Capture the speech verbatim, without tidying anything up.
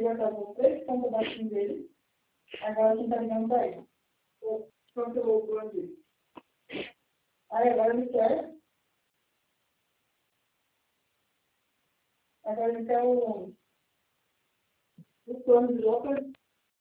já salvou três pontos abaixo dele. Agora quem está ligando para ele? Cancelou o plano dele. Aí agora ele quer. Agora ele quer o, o plano de outro.